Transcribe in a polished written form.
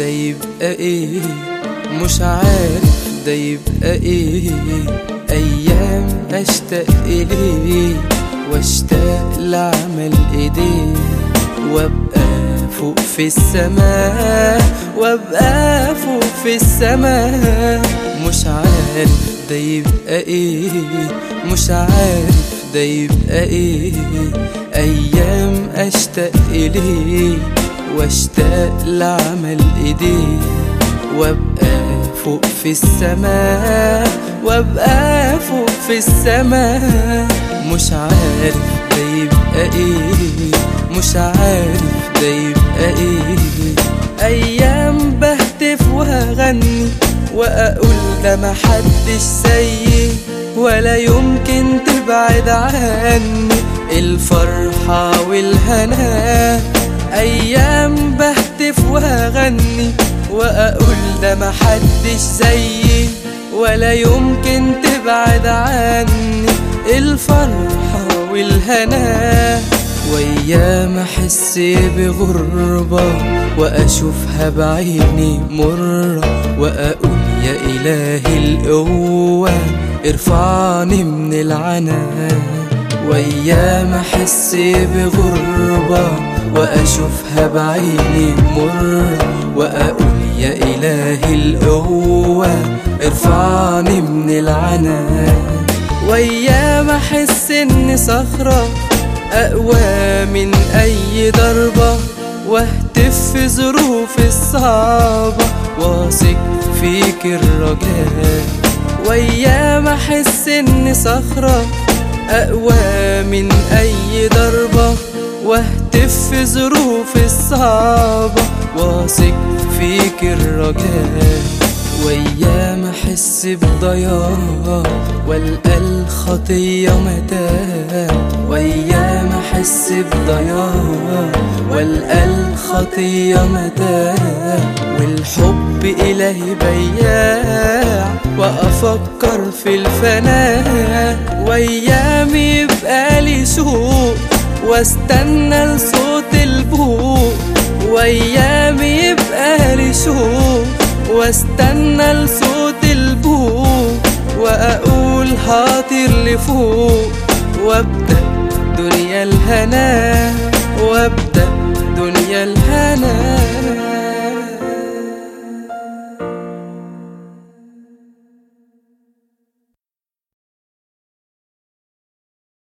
ده يبقى ايه، مش عارف ده يبقى ايه. ايام اشتاق اليه واشتاق لعمل ايديه، وابقى فوق في السماء، وابقى فوق في السماء. مش عارف ده يبقى ايه، مش عارف ده يبقى ايه. ايام اشتاق اليه واشتاق لعمل ايديه، وابقى فوق في السماء، وابقى فوق في السماء. مش عارف ده يبقى ايه، مش عارف ده يبقى ايه. ايام بهتف وهغني واقول ده محدش زيي، ولا يمكن تبعد عني الفرحة والهنا. ايام بهتف وهغني واقول ده محدش زيي، ولا يمكن تبعد عني الفرحة والهنا. وايام احس بغربة واشوفها بعيني مرة، واقول يا الهي القوة ارفعني من العنا. وايام احس بغربة واشوفها بعيني مرة، واقول يا الهي القوة ارفعني من العنا. وايام احس اني صخرة اقوى من اي ضربة، واهتف في ظروفي الصعبة واثق فيك الرجاء. وايام احس اني صخرة اقوى من اي ضربة، واهتف في ظروفي الصعبة واثق فيك الرجاء. وايام احس بضياع والقى الخطية متاع، وايام احس بضياع والقى الخطية متاع. والحب الهي بياع وافكر في الفناء. وايام يبقى لي شوق واستنى لصوت البوق، وايام يبقى لي شوق واستنى لصوت البوق. واقول هطير لفوق وابدأ دنيا الهنا، وابدأ دنيا الهنا.